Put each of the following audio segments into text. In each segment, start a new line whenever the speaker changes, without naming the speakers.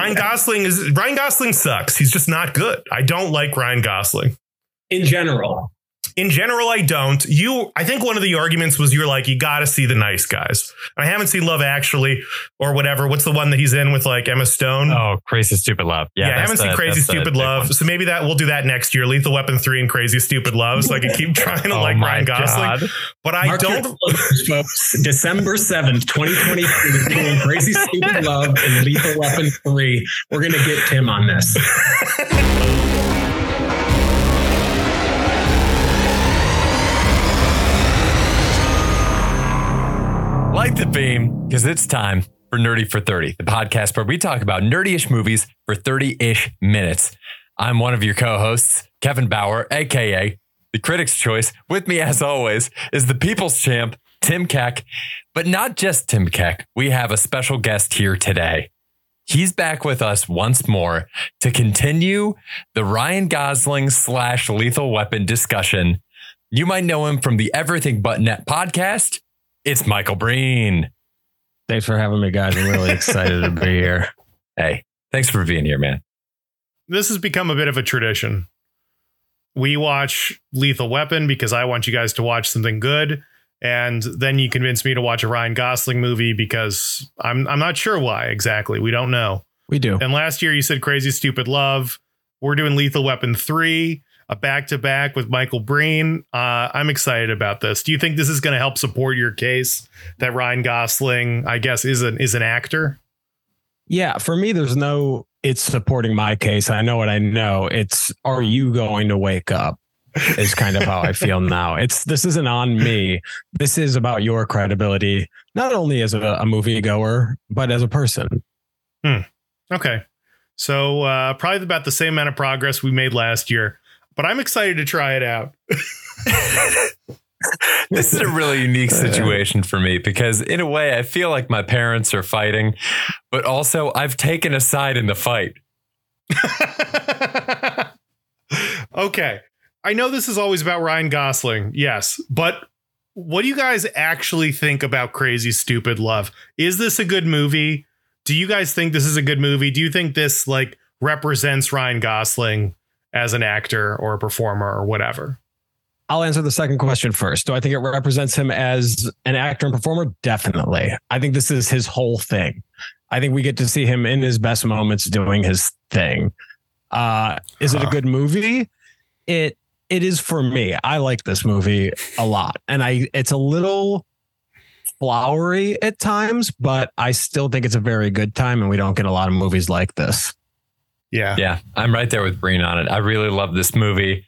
Ryan Gosling sucks. He's just not good. I don't like Ryan Gosling.
In general, I don't. I think one of the arguments was you're like, you got to see The Nice Guys. I haven't seen Love Actually or whatever. What's the one that he's in with like Emma Stone?
Oh, Crazy Stupid Love.
Yeah, I haven't seen Crazy Stupid Love. So maybe we'll do that next year. Lethal Weapon 3 and Crazy Stupid Love. So I can keep trying to like Ryan Gosling. God. But I don't.
Folks, December 7th, 2023, doing Crazy Stupid Love and Lethal Weapon 3. We're going to get Tim on this.
Like the theme, because it's time for Nerdy for 30, the podcast where we talk about nerdy-ish movies for 30-ish minutes. I'm one of your co-hosts, Kevin Bauer, a.k.a. the Critics' Choice. With me, as always, is the People's Champ, Tim Keck. But not just Tim Keck. We have a special guest here today. He's back with us once more to continue the Ryan Gosling / Lethal Weapon discussion. You might know him from the Everything But Net podcast. It's Michael Breen.
Thanks for having me, guys. I'm really excited to be here.
Hey, thanks for being here, man.
This has become a bit of a tradition. We watch Lethal Weapon because I want you guys to watch something good. And then you convince me to watch a Ryan Gosling movie because I'm not sure why exactly. We don't know.
We do.
And last year you said Crazy Stupid Love. We're doing Lethal Weapon 3. A back-to-back with Michael Breen. I'm excited about this. Do you think this is going to help support your case that Ryan Gosling, I guess, is an actor?
Yeah, for me, it's supporting my case. I know what I know. It's, are you going to wake up? Is kind of how I feel now. This isn't on me. This is about your credibility, not only as a moviegoer, but as a person.
Okay. So probably about the same amount of progress we made last year. But I'm excited to try it out.
This is a really unique situation for me because in a way I feel like my parents are fighting, but also I've taken a side in the fight.
Okay. I know this is always about Ryan Gosling. Yes. But what do you guys actually think about Crazy Stupid Love? Is this a good movie? Do you guys think this is a good movie? Do you think this like represents Ryan Gosling as an actor or a performer or whatever?
I'll answer the second question first. Do I think it represents him as an actor and performer? Definitely. I think this is his whole thing. I think we get to see him in his best moments doing his thing. Is it a good movie? It is for me. I like this movie a lot. And it's a little flowery at times, but I still think it's a very good time. And we don't get a lot of movies like this.
Yeah, I'm right there with Breen on it. I really love this movie.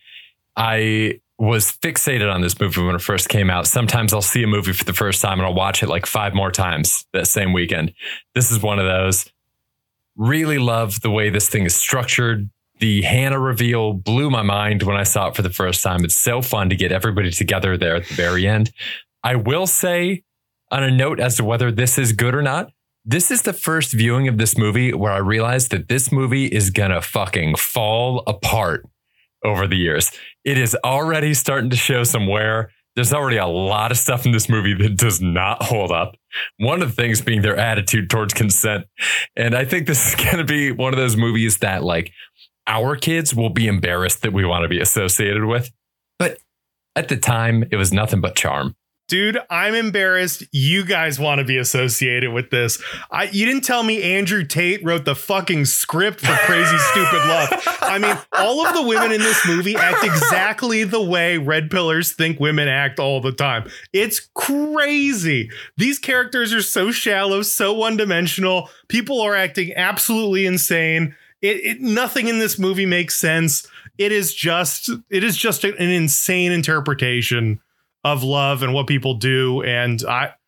I was fixated on this movie when it first came out. Sometimes I'll see a movie for the first time and I'll watch it like 5 more times that same weekend. This is one of those. Really love the way this thing is structured. The Hannah reveal blew my mind when I saw it for the first time. It's so fun to get everybody together there at the very end. I will say, on a note as to whether this is good or not, this is the first viewing of this movie where I realized that this movie is gonna fucking fall apart over the years. It is already starting to show some wear. There's already a lot of stuff in this movie that does not hold up. One of the things being their attitude towards consent. And I think this is going to be one of those movies that like our kids will be embarrassed that we want to be associated with. But at the time, it was nothing but charm.
Dude, I'm embarrassed. You guys want to be associated with this. You didn't tell me Andrew Tate wrote the fucking script for Crazy Stupid Love. I mean, all of the women in this movie act exactly the way red pillars think women act all the time. It's crazy. These characters are so shallow, so one-dimensional. People are acting absolutely insane. Nothing in this movie makes sense. It is just an insane interpretation of love and what people do. And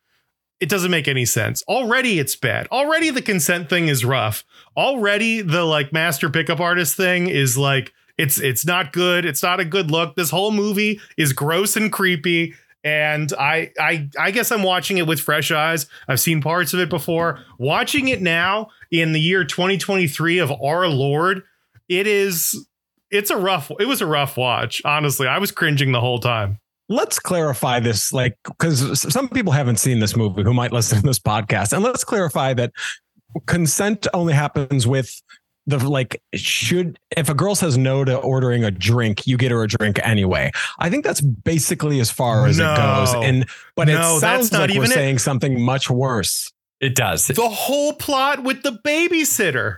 it doesn't make any sense. Already it's bad. Already the consent thing is rough. Already the like master pickup artist thing is like, it's not good. It's not a good look. This whole movie is gross and creepy. And I guess I'm watching it with fresh eyes. I've seen parts of it before. Watching it now in the year 2023 of our Lord, it was a rough watch. Honestly, I was cringing the whole time.
Let's clarify this, like, because some people haven't seen this movie who might listen to this podcast. And let's clarify that consent only happens with the like if a girl says no to ordering a drink, you get her a drink anyway. I think that's basically as far as it goes. But it sounds like we're saying something much worse.
It does.
The whole plot with the babysitter.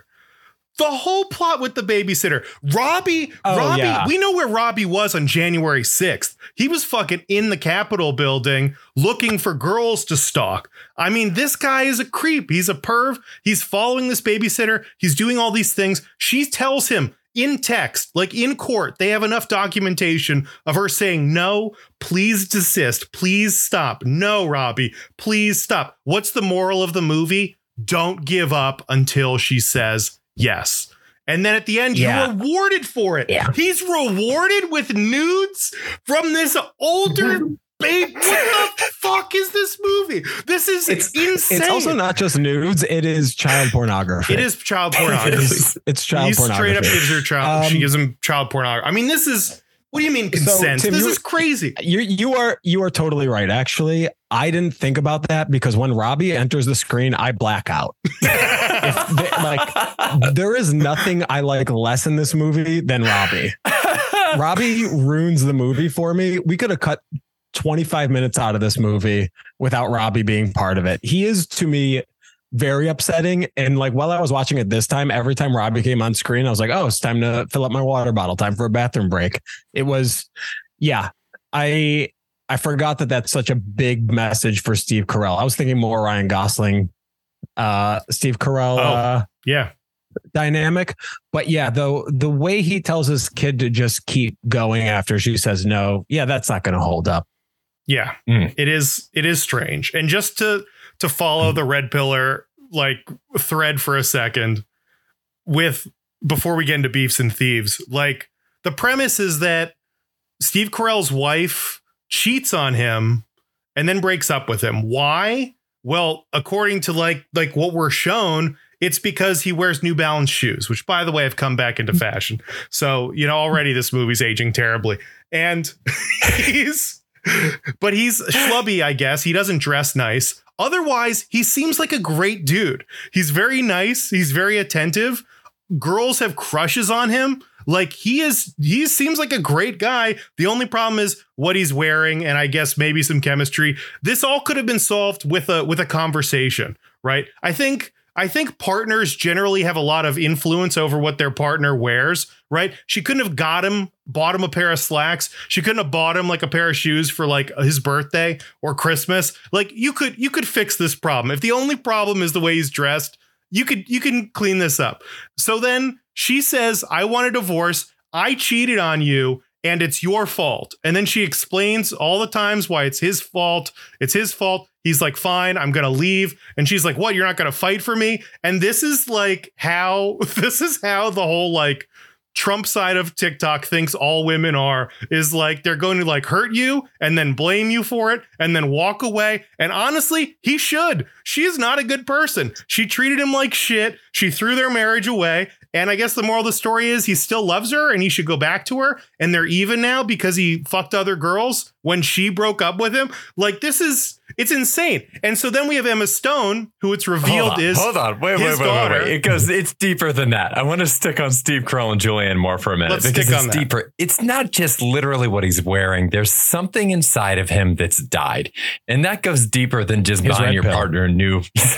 Robbie, yeah. We know where Robbie was on January 6th. He was fucking in the Capitol building looking for girls to stalk. I mean, this guy is a creep. He's a perv. He's following this babysitter. He's doing all these things. She tells him in text, like in court, they have enough documentation of her saying, no, please desist. Please stop. No, Robbie, please stop. What's the moral of the movie? Don't give up until she says yes. And then at the end, you're rewarded for it. Yeah. He's rewarded with nudes from this older babe. What the fuck is this movie? This is insane.
It's also not just nudes. It is child pornography.
It is child pornography.
It's child pornography.
Straight up gives her child. She gives him child pornography. I mean, this is. What do you mean consent? So, Tim, this is crazy.
You are totally right. Actually, I didn't think about that because when Robbie enters the screen, I black out. There is nothing I like less in this movie than Robbie. Robbie ruins the movie for me. We could have cut 25 minutes out of this movie without Robbie being part of it. He is, to me, very upsetting. And like while I was watching it this time, every time Robbie came on screen, I was like, oh, it's time to fill up my water bottle. Time for a bathroom break. It was, I forgot that that's such a big message for Steve Carell. I was thinking more Ryan Gosling, Steve Carell dynamic. But yeah, though the way he tells his kid to just keep going after she says no, that's not going to hold up.
Yeah, It is strange. And just to follow the red pillar like thread for a second before we get into beefs and thieves, like the premise is that Steve Carell's wife cheats on him and then breaks up with him. Why? Well, according to like what we're shown, it's because he wears New Balance shoes, which, by the way, have come back into fashion. So, already this movie's aging terribly. And he's schlubby, I guess. He doesn't dress nice. Otherwise, he seems like a great dude. He's very nice. He's very attentive. Girls have crushes on him. Like he seems like a great guy. The only problem is what he's wearing, and I guess maybe some chemistry. This all could have been solved with a conversation, right? I think partners generally have a lot of influence over what their partner wears, right? She couldn't have bought him a pair of slacks. She couldn't have bought him like a pair of shoes for like his birthday or Christmas. Like you could fix this problem. If the only problem is the way he's dressed, you can clean this up. So then she says, I want a divorce. I cheated on you and it's your fault. And then she explains all the times why it's his fault. It's his fault. He's like, fine, I'm going to leave. And she's like, what? You're not going to fight for me? And this is how the whole like Trump side of TikTok thinks all women is like, they're going to like hurt you and then blame you for it and then walk away. And honestly, he should. She is not a good person. She treated him like shit. She threw their marriage away. And I guess the moral of the story is he still loves her and he should go back to her. And they're even now because he fucked other girls when she broke up with him. Like it's insane. And so then we have Emma Stone, who it's revealed is
hold on. Wait. It's deeper than that. I want to stick on Steve Carell and Julianne Moore for a minute.
Let's stick on that.
Deeper. It's not just literally what he's wearing. There's something inside of him that's died. And that goes deeper than just buying your partner a new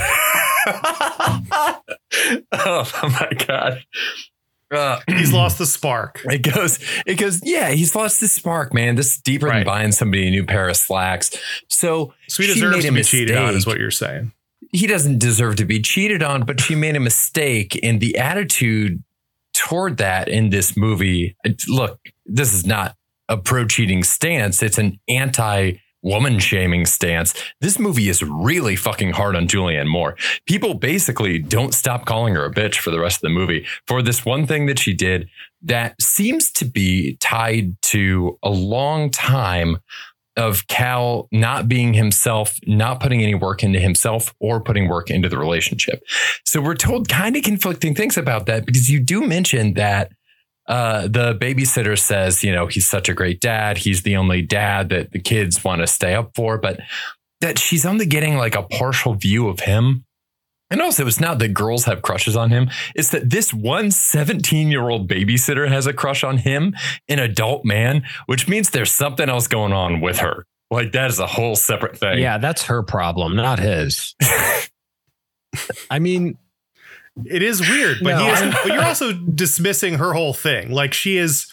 oh my God.
He's lost the spark.
It goes, he's lost the spark, man. This is deeper than buying somebody a new pair of slacks. So
he deserves to be cheated on is what you're saying.
He doesn't deserve to be cheated on, but she made a mistake. And the attitude toward that in this movie, look, this is not a pro-cheating stance. It's an anti-woman shaming stance. This movie is really fucking hard on Julianne Moore. People basically don't stop calling her a bitch for the rest of the movie for this one thing that she did that seems to be tied to a long time of Cal not being himself, not putting any work into himself or putting work into the relationship. So we're told kind of conflicting things about that because you do mention that the babysitter says, he's such a great dad. He's the only dad that the kids want to stay up for, but that she's only getting like a partial view of him. And also, it's not that girls have crushes on him. It's that this one 17-year-old babysitter has a crush on him, an adult man, which means there's something else going on with her. Like, that is a whole separate thing.
Yeah, that's her problem, not his. I mean,
it is weird, but but you're also dismissing her whole thing. Like, she's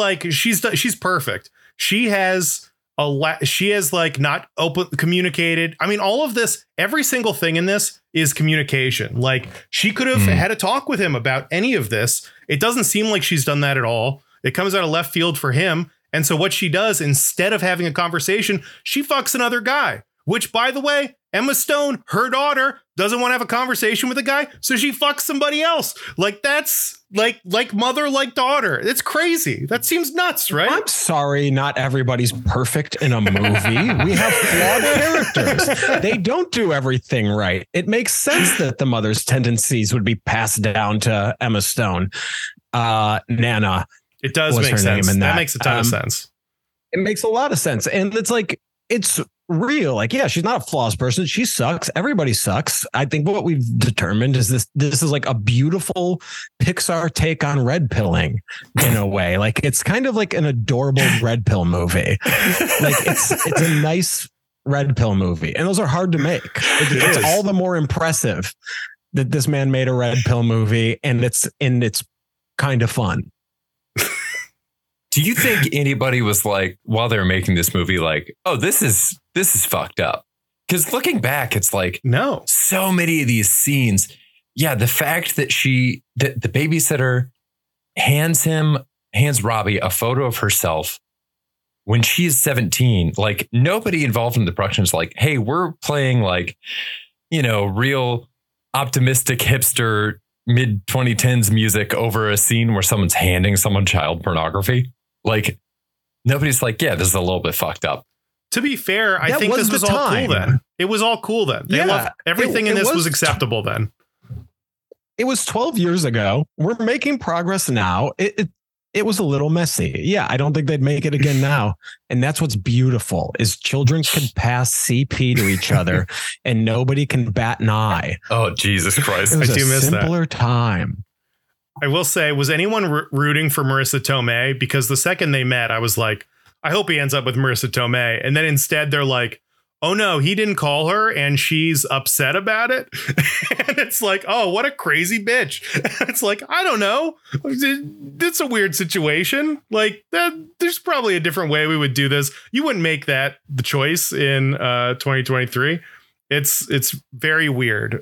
perfect. She has like not open communicated. I mean, all of this, every single thing in this is communication. Like, she could have had a talk with him about any of this. It doesn't seem like she's done that at all. It comes out of left field for him. And so what she does, instead of having a conversation, she fucks another guy, which, by the way, Emma Stone, her daughter, doesn't want to have a conversation with a guy, so she fucks somebody else. Like, that's like mother, like daughter. It's crazy. That seems nuts, right?
I'm sorry, not everybody's perfect in a movie. We have flawed characters. They don't do everything right. It makes sense that the mother's tendencies would be passed down to Emma Stone. Nana.
It does make sense. That makes a ton of sense.
It makes a lot of sense. And it's like, it's real. Like, yeah, she's not a flawless person. She sucks. Everybody sucks. I think what we've determined is this is like a beautiful Pixar take on red pilling in a way. Like, it's kind of like an adorable red pill movie. Like, it's a nice red pill movie. And those are hard to make. It's all the more impressive that this man made a red pill movie, and it's kind of fun.
Do you think anybody was like, while they were making this movie, like, oh, this is fucked up? Because looking back, it's like,
no,
so many of these scenes. Yeah. The fact that the babysitter hands Robbie a photo of herself when she's 17, like, nobody involved in the production is like, hey, we're playing, like, you know, real optimistic hipster mid 2010s music over a scene where someone's handing someone child pornography. Like, nobody's like, yeah, this is a little bit fucked up.
To be fair, I think this was all cool then. It was all cool then. They loved everything in this was acceptable then.
It was 12 years ago. We're making progress now. It was a little messy. Yeah, I don't think they'd make it again now. And that's what's beautiful is children can pass CP to each other and nobody can bat an eye.
Oh, Jesus Christ.
It was
I do miss that.
Simpler time.
I will say, was anyone rooting for Marissa Tomei? Because the second they met, I was like, I hope he ends up with Marissa Tomei. And then instead they're like, oh no, he didn't call her and she's upset about it. And it's like, oh, what a crazy bitch. It's like, I don't know. It's a weird situation. Like, there's probably a different way we would do this. You wouldn't make that the choice in 2023. It's very weird.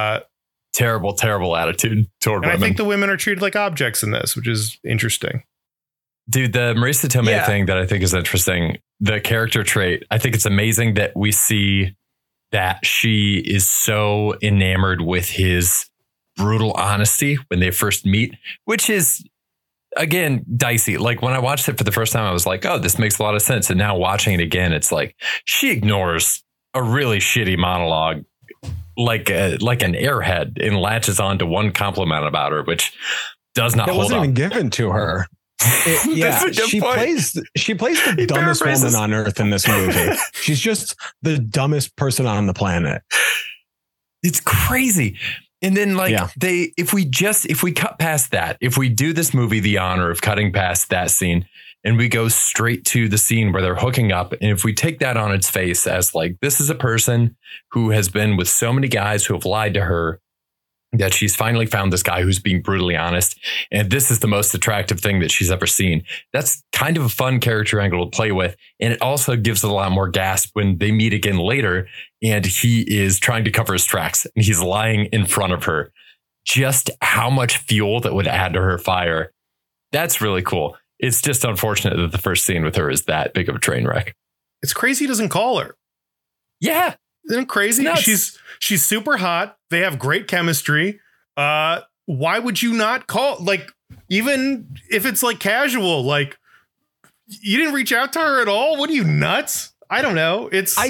Terrible attitude toward women.
I think the women are treated like objects in this, which is interesting.
Dude, the Marissa Tomei thing that I think is interesting, the character trait, I think it's amazing that we see that she is so enamored with his brutal honesty when they first meet, which is, again, dicey. Like, when I watched it for the first time, I was like, oh, this makes a lot of sense. And now watching it again, it's like she ignores a really shitty monologue like an airhead and latches on to one compliment about her, which does not hold up.
It wasn't even given to her. She plays the dumbest woman on earth in this movie. She's just the dumbest person on the planet.
It's crazy. And then if we cut past that, if we do this movie the honor of cutting past that scene and we go straight to the scene where they're hooking up, and if we take that on its face as like, this is a person who has been with so many guys who have lied to her, that she's finally found this guy who's being brutally honest, and this is the most attractive thing that she's ever seen. That's kind of a fun character angle to play with. And it also gives it a lot more gasp when they meet again later and he is trying to cover his tracks and he's lying in front of her. Just how much fuel that would add to her fire. That's really cool. It's just unfortunate that the first scene with her is that big of a train wreck.
It's crazy he doesn't call her.
Yeah.
Isn't it crazy? She's super hot. They have great chemistry. Why would you not call? Like, even if it's like casual, like, you didn't reach out to her at all? What are you, nuts? I don't know.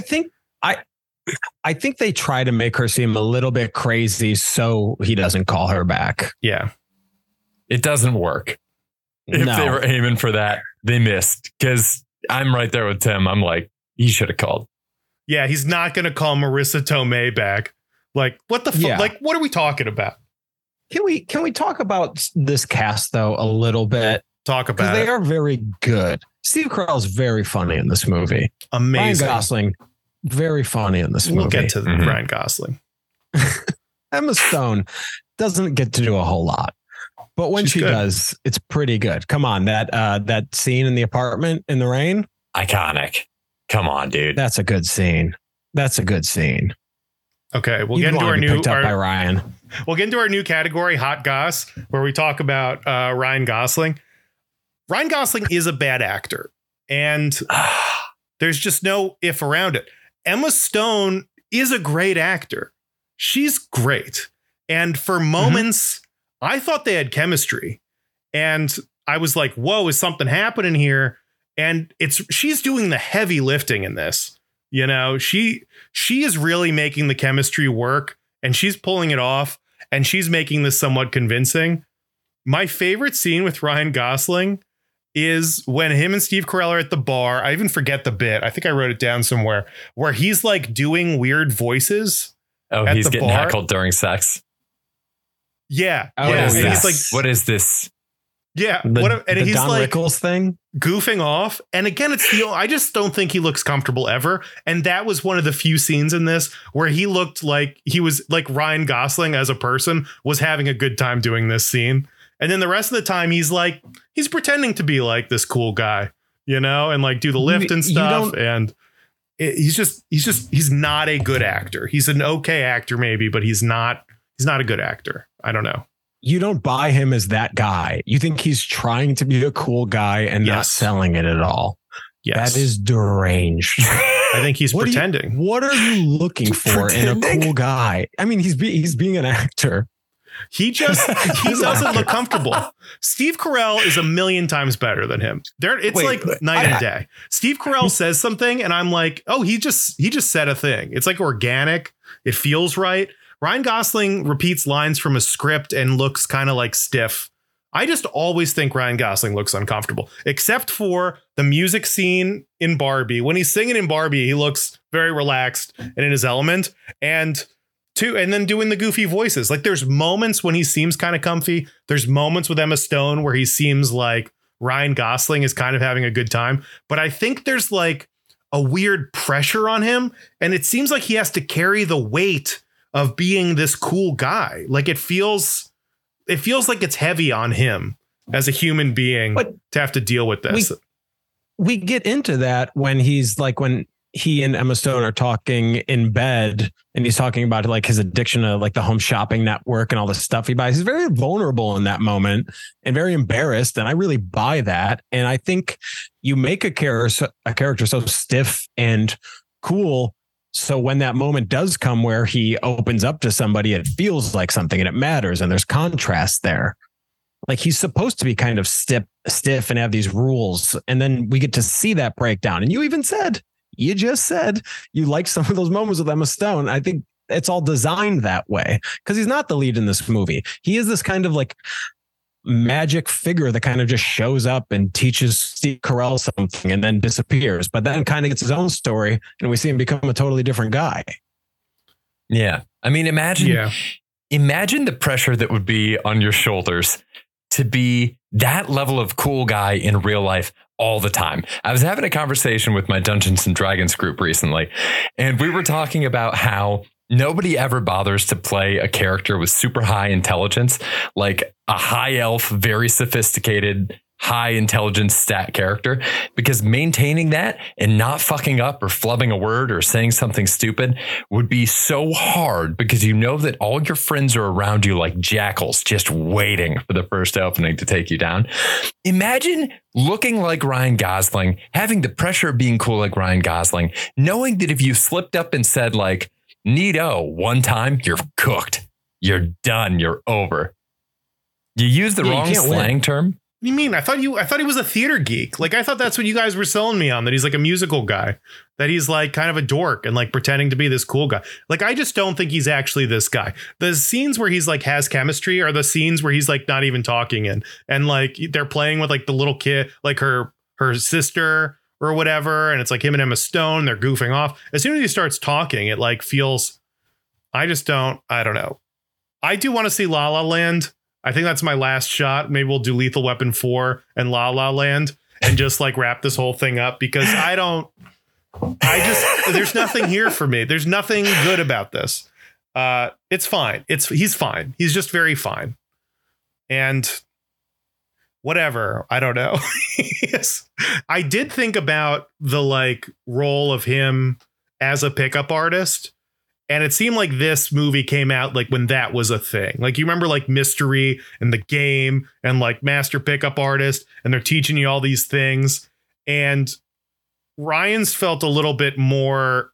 I think they try to make her seem a little bit crazy so he doesn't call her back.
Yeah.
It doesn't work. If they were aiming for that, they missed. Because I'm right there with Tim. I'm like, he should have called.
Yeah, he's not going to call Marissa Tomei back. Like, what the fuck?
Yeah.
Like, what are we talking about?
Can we talk about this cast though a little bit?
Talk
Because
about
they
it.
are very good. Steve Carell's very funny in this movie.
Amazing.
Ryan Gosling, very funny in this
We'll
movie.
get to Ryan Gosling.
Emma Stone doesn't get to do a whole lot, but when
She's
she
good.
does, it's pretty good. Come on, that scene in the apartment in the rain,
Iconic. Come on, dude.
that's a good scene. That's a good scene.
Okay, we'll
You'd
get into
wanna
our
be
new
picked up by Ryan.
we'll get into our new category, Hot Goss, where we talk about Ryan Gosling. Ryan Gosling is a bad actor, and there's just no if around it. Emma Stone is a great actor. She's great. And for moments, I thought they had chemistry. And I was like, whoa, is something happening here? And she's doing the heavy lifting in this. You know, she is really making the chemistry work, and she's pulling it off, and she's making this somewhat convincing. My favorite scene with Ryan Gosling is when him and Steve Carell are at the bar. I even forget the bit. I think I wrote it down somewhere, where he's like doing weird voices.
Oh,
at
he's
the
getting
bar.
heckled during sex.
Yeah.
Oh,
yeah.
What is
And
this?
he's like,
What is this?
yeah.
The
And he's
Don
like
Rickles thing.
goofing off. And again, I just don't think he looks comfortable ever. And that was one of the few scenes in this where he looked like he was like Ryan Gosling as a person was having a good time doing this scene. And then the rest of the time, he's pretending to be like this cool guy, you know, and like do the lift and stuff. And he's not a good actor. He's an okay actor, maybe, but he's not a good actor. I don't know.
You don't buy him as that guy. You think he's trying to be a cool guy and not
Yes.
selling it at all.
Yes.
That is deranged.
I think he's
What
pretending.
What are you looking for in a
Pretending?
cool guy? I mean, he's being an actor.
He doesn't look comfortable. Steve Carell is a million times better than him. It's
Wait,
like night and day. Steve Carell says something and I'm like, oh, he just said a thing. It's like organic. It feels right. Ryan Gosling repeats lines from a script and looks kind of like stiff. I just always think Ryan Gosling looks uncomfortable, except for the music scene in Barbie. When he's singing in Barbie, he looks very relaxed and in his element. And then doing the goofy voices. Like there's moments when he seems kind of comfy. There's moments with Emma Stone where he seems like Ryan Gosling is kind of having a good time. But I think there's like a weird pressure on him. And it seems like he has to carry the weight of being this cool guy. Like it feels like it's heavy on him as a human being
But
to have to deal with this.
We get into that when he and Emma Stone are talking in bed and he's talking about like his addiction to like the home shopping network and all the stuff he buys. He's very vulnerable in that moment and very embarrassed. And I really buy that. And I think you make a character so stiff and cool. So when that moment does come where he opens up to somebody, it feels like something and it matters. And there's contrast there. Like he's supposed to be kind of stiff and have these rules. And then we get to see that breakdown. And you just said you like some of those moments with Emma Stone. I think it's all designed that way because he's not the lead in this movie. He is this kind of like magic figure that kind of just shows up and teaches Steve Carell something and then disappears, but then kind of gets his own story and we see him become a totally different guy.
Yeah. I mean, imagine the pressure that would be on your shoulders to be that level of cool guy in real life all the time. I was having a conversation with my Dungeons and Dragons group recently, and we were talking about how nobody ever bothers to play a character with super high intelligence, like a high elf, very sophisticated, high intelligence stat character, because maintaining that and not fucking up or flubbing a word or saying something stupid would be so hard because you know that all your friends are around you like jackals just waiting for the first opening to take you down. Imagine looking like Ryan Gosling, having the pressure of being cool like Ryan Gosling, knowing that if you slipped up and said like, neato one time, you're cooked. You're done. You're over. You use the wrong slang term.
What do you mean? I thought he was a theater geek. Like I thought that's what you guys were selling me on, that he's like a musical guy, that he's like kind of a dork and like pretending to be this cool guy. Like I just don't think he's actually this guy. The scenes where he's like has chemistry are the scenes where he's like not even talking and like they're playing with like the little kid, like her sister or whatever, and it's like him and Emma Stone, they're goofing off. As soon as he starts talking, it like feels I don't know. I do want to see La La Land. I think that's my last shot. Maybe we'll do Lethal Weapon 4 and La La Land and just like wrap this whole thing up, because there's nothing here for me. There's nothing good about this. It's fine. He's fine. He's just very fine. And whatever. I don't know. Yes. I did think about the like role of him as a pickup artist. And it seemed like this movie came out like when that was a thing. Like, you remember like Mystery and The Game and like Master Pickup Artist, and they're teaching you all these things. And Ryan's felt a little bit more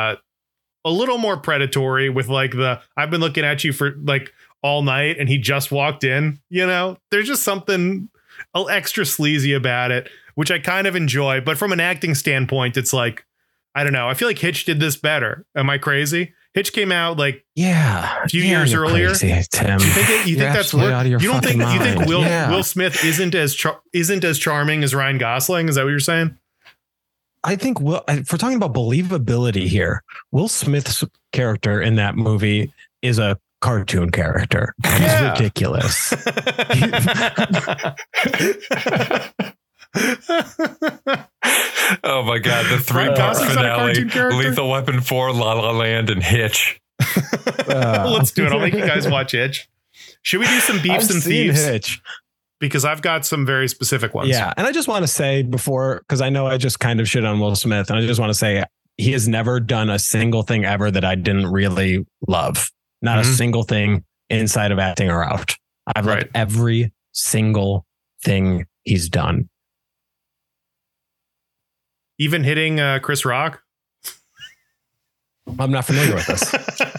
predatory with like I've been looking at you for like all night, and he just walked in, you know. There's just something extra sleazy about it, which I kind of enjoy. But from an acting standpoint, it's like, I don't know. I feel like Hitch did this better. Am I crazy? Hitch came out like
a
few years earlier.
Crazy, Tim.
You think that's what you don't think?
Mind.
You think Will Smith isn't as charming as Ryan Gosling? Is that what you're saying?
I think if we're talking about believability here, Will Smith's character in that movie is a cartoon character. He's ridiculous.
Oh my God. The three-part finale, Lethal Weapon 4, La La Land, and Hitch.
Let's do it. I'll make you guys watch Hitch. Should we do some beefs and thieves?
Hitch.
Because I've got some very specific ones.
Yeah. And I just want to say before, because I know I just kind of shit on Will Smith, and I just want to say he has never done a single thing ever that I didn't really love. Not a single thing inside of acting or out. I've loved every single thing he's done.
Even hitting Chris Rock?
I'm not familiar with this.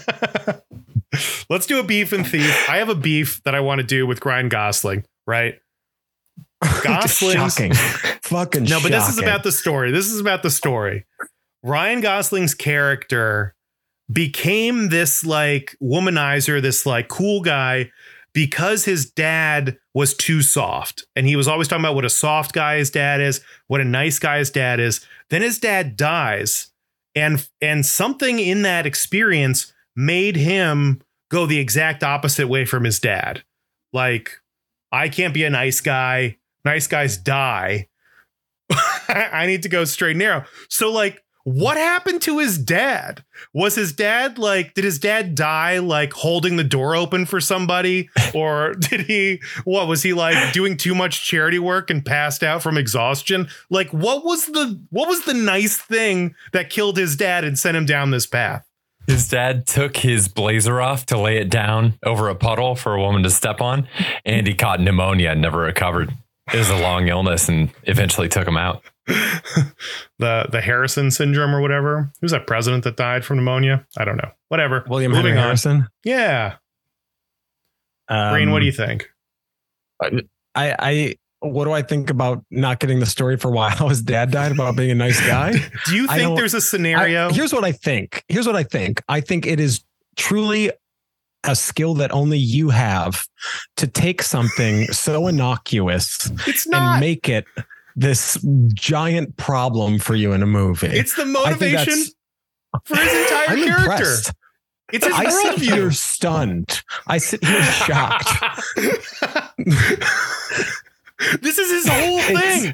Let's do a beef and thief. I have a beef that I want to do with Ryan Gosling, right?
Shocking. Fucking
no, but
shocking.
this is about the story. Ryan Gosling's character became this like womanizer, this like cool guy, because his dad was too soft. And he was always talking about what a soft guy his dad is, what a nice guy his dad is. Then his dad dies. And something in that experience made him go the exact opposite way from his dad. Like, I can't be a nice guy. Nice guys die. I need to go straight and narrow. So like, what happened to his dad? Was his dad like, did his dad die like holding the door open for somebody? Or was he like doing too much charity work and passed out from exhaustion? Like, what was the nice thing that killed his dad and sent him down this path?
His dad took his blazer off to lay it down over a puddle for a woman to step on, and he caught pneumonia and never recovered. It was a long illness and eventually took him out.
The Harrison syndrome or whatever. Who's that president that died from pneumonia? I don't know. Whatever.
William Henry Harrison.
Yeah. Green, what do you think?
What do I think about not getting the story for why his dad died, about being a nice guy?
Do you think there's a scenario?
Here's what I think. I think it is truly a skill that only you have to take something so innocuous and make it this giant problem for you in a movie.
It's the motivation for his entire character.
Impressed.
It's his
I sit
worldview.
here stunned. I sit here shocked.
This is his whole thing.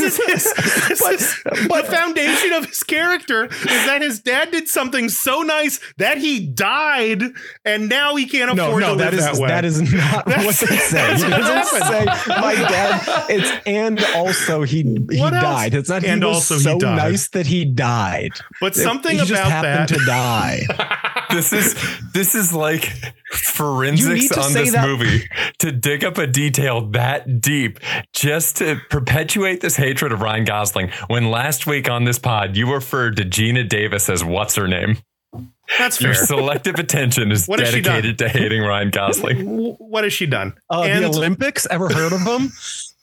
The foundation of his character is that his dad did something so nice that he died, and now he can't afford to live that way.
That is not what they say. He doesn't say my dad. It's and also he died. It's not
and
he was
also
so
he died.
nice that he died.
But something
he
about
just happened
that
to die.
This is like forensics on this movie, to dig up a detail that deep just to perpetuate this hatred of Ryan Gosling, when last week on this pod you referred to Gina Davis as what's her name.
That's fair.
Your selective attention is dedicated to hating Ryan Gosling.
What has she done?
The Olympics? Ever heard of them?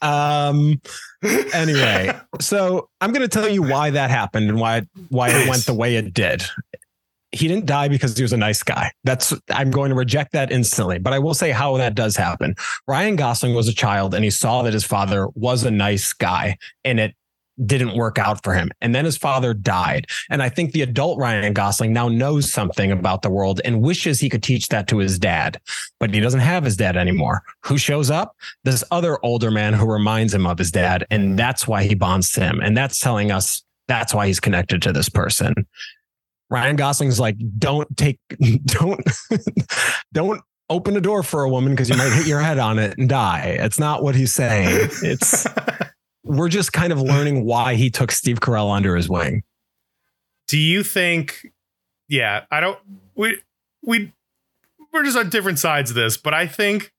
Anyway, so I'm going to tell you why that happened and why it went the way it did. He didn't die because he was a nice guy. I'm going to reject that instantly, but I will say how that does happen. Ryan Gosling was a child and he saw that his father was a nice guy, and it didn't work out for him. And then his father died. And I think the adult Ryan Gosling now knows something about the world and wishes he could teach that to his dad, but he doesn't have his dad anymore. Who shows up? This other older man who reminds him of his dad. And that's why he bonds to him. And that's telling us that's why he's connected to this person. Ryan Gosling's like, don't open a door for a woman because you might hit your head on it and die. It's not what he's saying. We're just kind of learning why he took Steve Carell under his wing.
Do you think? Yeah, I don't. We're just on different sides of this, but I think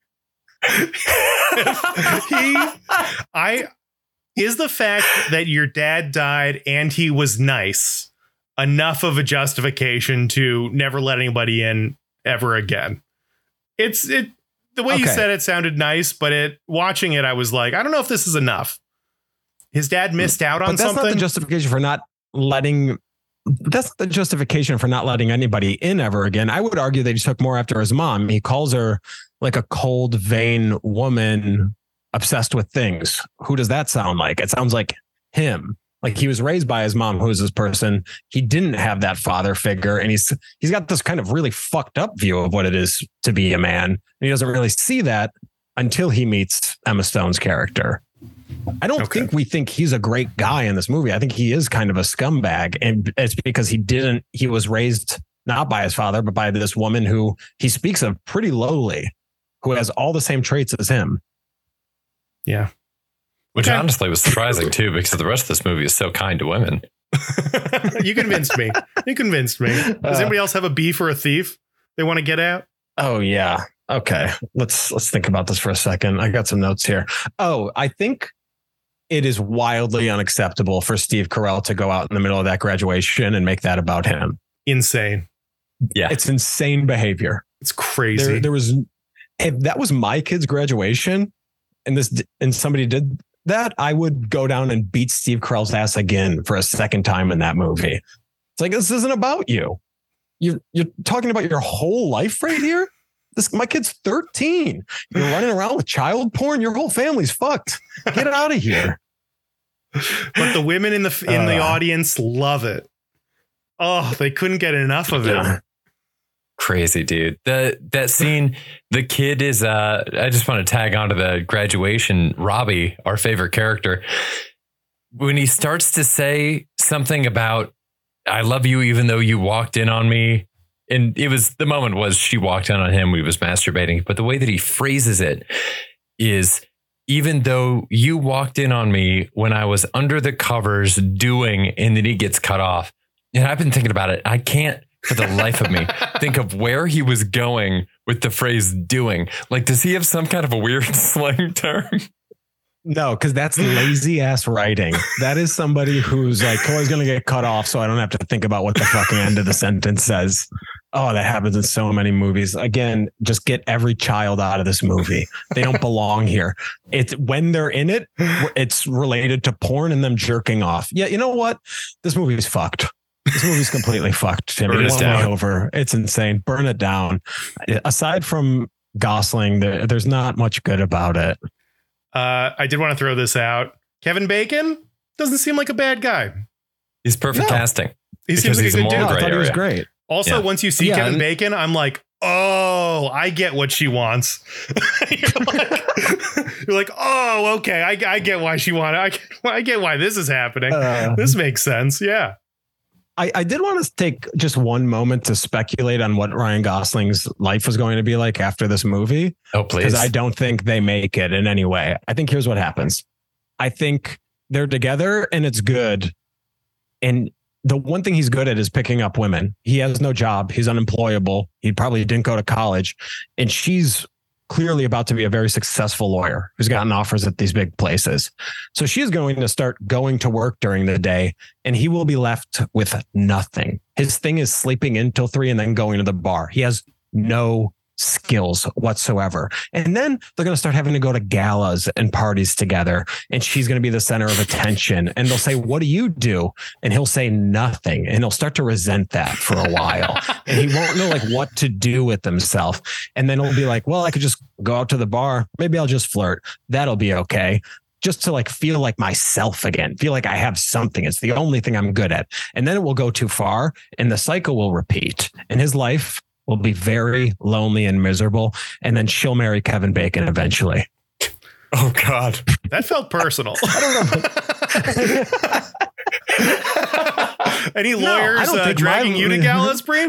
is the fact that your dad died and he was nice enough of a justification to never let anybody in ever again. The way you said it sounded nice, but watching it, I was like, I don't know if this is enough. His dad missed out on something. That's not the justification for not letting. That's the justification for not letting anybody in ever again. I would argue that he took more after his mom. He calls her like a cold, vain woman obsessed with things. Who does that sound like? It sounds like him. Like he was raised by his mom, who's this person. He didn't have that father figure. And he's got this kind of really fucked up view of what it is to be a man. And he doesn't really see that until he meets Emma Stone's character. I don't think we think he's a great guy in this movie. I think he is kind of a scumbag. And it's because he was raised not by his father, but by this woman who he speaks of pretty lowly, who has all the same traits as him. Yeah.
Which honestly was surprising too, because the rest of this movie is so kind to women.
You convinced me. Does anybody else have a beef or a thief they want to get at?
Oh yeah. Okay. Let's think about this for a second. I got some notes here. Oh, I think it is wildly unacceptable for Steve Carell to go out in the middle of that graduation and make that about him.
Insane.
Yeah.
It's insane behavior.
It's crazy.
If that was my kid's graduation and somebody did that, I would go down and beat Steve Carell's ass again for a second time in that movie. It's like, this isn't about you. You're talking about your whole life right here. My kid's 13. You're running around with child porn. Your whole family's fucked. Get out of here.
But the women in the audience love it. Oh, they couldn't get enough of it.
Crazy, dude. That scene, the kid is I just want to tag onto the graduation. Robbie, our favorite character, when he starts to say something about I love you even though you walked in on me. And the moment was she walked in on him, we was masturbating. But the way that he phrases it is, even though you walked in on me when I was under the covers doing, and then he gets cut off. And I've been thinking about it. I can't for the life of me think of where he was going with the phrase doing. Like, does he have some kind of a weird slang term?
No, because that's lazy ass writing. That is somebody who's like, oh, he's going to get cut off, so I don't have to think about what the fucking end of the sentence says. Oh, that happens in so many movies. Again, just get every child out of this movie. They don't belong here. It's when they're in it, it's related to porn and them jerking off. Yeah, you know what? This movie is fucked. This movie's completely fucked, Timmy. It's over. It's insane. Burn it down. Aside from Gosling, there's not much good about it.
I did want to throw this out. Kevin Bacon doesn't seem like a bad guy.
He's perfect casting.
He seems like a good dude.
I thought he was great.
Also, once you see Kevin Bacon, I'm like, oh, I get what she wants. You're like, oh, okay. I get why she wanted. I get why this is happening. This makes sense. Yeah.
I did want to take just one moment to speculate on what Ryan Gosling's life was going to be like after this movie.
Oh, please.
Because I don't think they make it in any way. I think here's what happens. I think they're together and it's good. And the one thing he's good at is picking up women. He has no job. He's unemployable. He probably didn't go to college. And she's clearly about to be a very successful lawyer who's gotten offers at these big places. So she's going to start going to work during the day and he will be left with nothing. His thing is sleeping in till 3 and then going to the bar. He has no skills whatsoever. And then they're going to start having to go to galas and parties together. And she's going to be the center of attention. And they'll say, what do you do? And he'll say nothing. And he'll start to resent that for a while. And he won't know like what to do with himself. And then he'll be like, well, I could just go out to the bar. Maybe I'll just flirt. That'll be okay. just to like feel like myself again, feel like I have something. It's the only thing I'm good at. And then it will go too far and the cycle will repeat and his life will be very lonely and miserable. And then she'll marry Kevin Bacon eventually.
Oh God.
That felt personal. Any lawyers dragging you to gallows, Breen?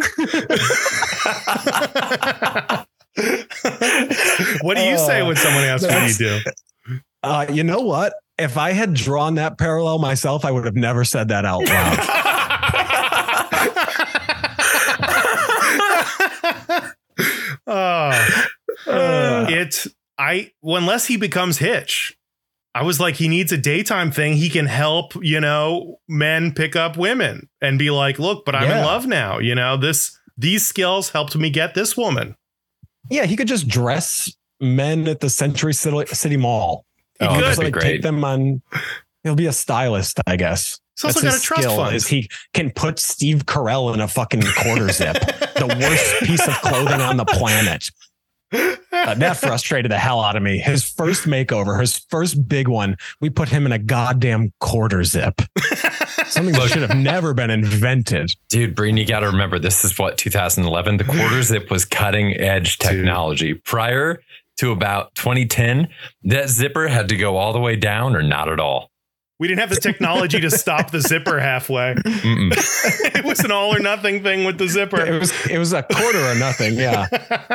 What do you say when someone asks what you do?
You know what? If I had drawn that parallel myself, I would have never said that out loud.
Unless he becomes Hitch, I was like, he needs a daytime thing. He can help, men pick up women and be like, look, but I'm in love now. These skills helped me get this woman.
Yeah, he could just dress men at the Century City Mall.
Oh, that'd be great.
Take them on. He'll be a stylist, I guess.
He's also got a trust fund.
Is he can put Steve Carell in a fucking quarter zip, the worst piece of clothing on the planet. That frustrated the hell out of me. His first makeover, his first big one, we put him in a goddamn quarter zip. Something that should have never been invented.
Dude, Breen, you got to remember, this is 2011. The quarter zip was cutting edge technology. Prior to about 2010, that zipper had to go all the way down or not at all.
We didn't have the technology to stop the zipper halfway. It was an all or nothing thing with the zipper.
It was a quarter or nothing. Yeah.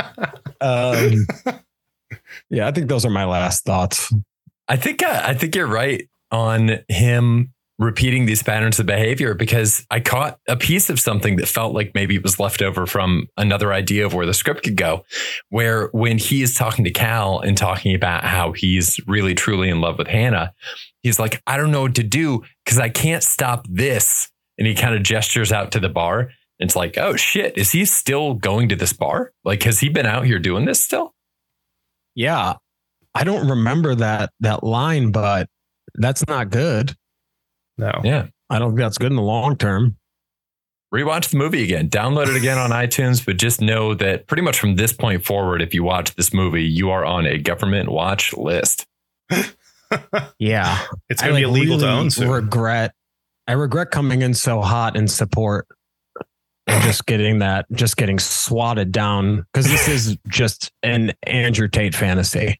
Yeah, I think those are my last thoughts.
I think you're right on him repeating these patterns of behavior, because I caught a piece of something that felt like maybe it was left over from another idea of where the script could go, where when he is talking to Cal and talking about how he's really truly in love with Hannah, he's like, I don't know what to do because I can't stop this. And he kind of gestures out to the bar. And it's like, oh shit, is he still going to this bar? Like, has he been out here doing this still?
Yeah. I don't remember that line, but that's not good.
No.
Yeah.
I don't think that's good in the long term.
Rewatch the movie again, download it again on iTunes, but just know that pretty much from this point forward, if you watch this movie, you are on a government watch list.
Yeah.
It's going to be illegal to own soon.
I regret coming in so hot in support and just getting swatted down, because this is just an Andrew Tate fantasy.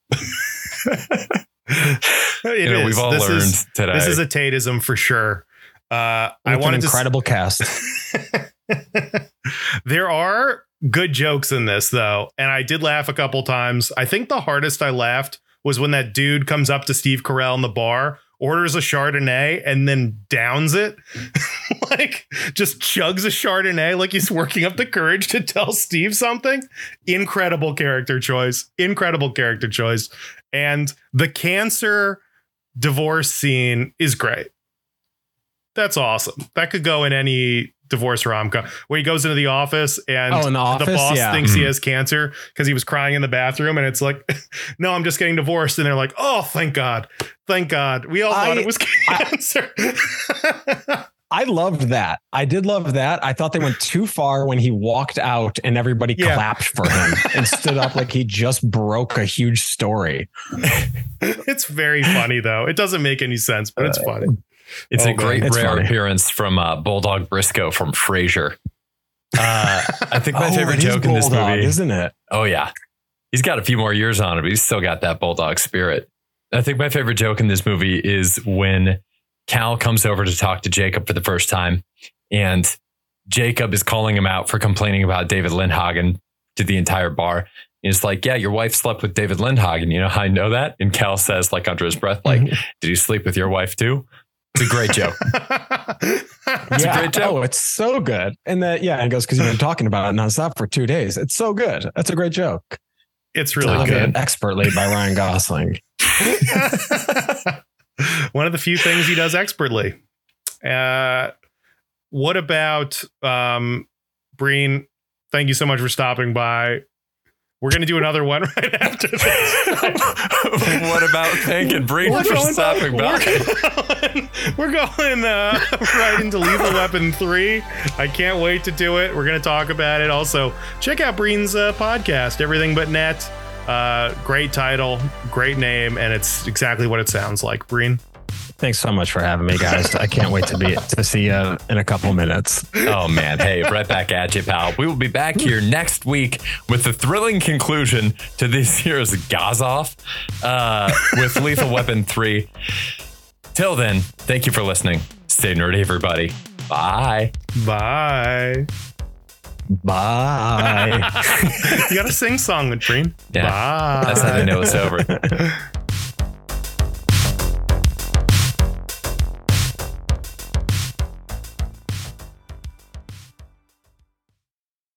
We've all learned today.
This is a Tateism for sure.
I wanted an incredible cast.
There are good jokes in this, though, and I did laugh a couple times. I think the hardest I laughed was when that dude comes up to Steve Carell in the bar, orders a Chardonnay, and then downs it. Like, just chugs a Chardonnay like he's working up the courage to tell Steve something. Incredible character choice. And the cancer divorce scene is great. That's awesome. That could go in any divorce rom-com, where he goes into the office and the boss thinks he has cancer because he was crying in the bathroom, and it's like, no, I'm just getting divorced. And they're like, oh, thank God. We all thought it was cancer.
I loved that. I did love that. I thought they went too far when he walked out and everybody clapped for him and stood up like he just broke a huge story.
It's very funny, though. It doesn't make any sense, but it's funny.
It's a great rare appearance from Bulldog Briscoe from Frasier. I think my favorite joke in this movie,
isn't it?
Oh yeah, he's got a few more years on him, but he's still got that bulldog spirit. I think my favorite joke in this movie is when Cal comes over to talk to Jacob for the first time, and Jacob is calling him out for complaining about David Lindhagen to the entire bar. He's like, yeah, your wife slept with David Lindhagen. You know how I know that? And Cal says, like under his breath, like, did you sleep with your wife too? It's a great joke. It's a great joke.
Oh, it's so good. And that, and he goes, because you've been talking about it nonstop for 2 days. It's so good. That's a great joke.
It's really good.
Expertly by Ryan Gosling.
One of the few things he does expertly. What about Breen? Thank you so much for stopping by. We're going to do another one right after this.
What about thanking Breen for stopping by?
We're going right into Lethal Weapon 3. I can't wait to do it. We're going to talk about it. Also, check out Breen's podcast, Everything But Net. Great title, great name, and it's exactly what it sounds like. Breen.
Thanks so much for having me, guys. I can't wait to see you in a couple minutes.
Oh, man. Hey, right back at you, pal. We will be back here next week with the thrilling conclusion to this year's Gazoff with Lethal Weapon 3. Till then, thank you for listening. Stay nerdy, everybody. Bye.
Bye.
Bye.
You got to sing song with Breen.
Yeah.
Bye.
That's how they know it's over.